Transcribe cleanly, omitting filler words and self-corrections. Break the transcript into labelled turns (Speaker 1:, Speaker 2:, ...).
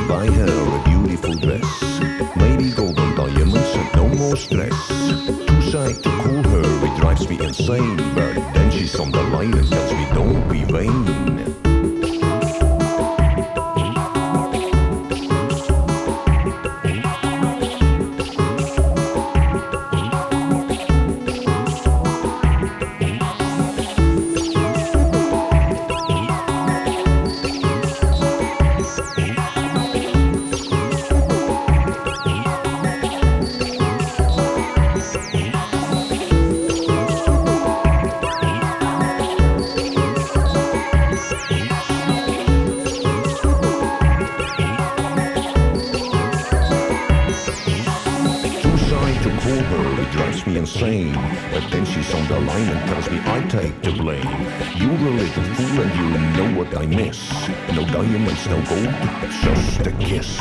Speaker 1: buy her a beautiful dress, maybe golden diamonds and no more stress. Too shy to call her, it drives me insane, but then she's on the line and tells me don't be vain. Call her, it drives me insane. But then she's on the line and tells me I take the blame. You're a little fool and you know what I miss. No diamonds, no gold, just a kiss.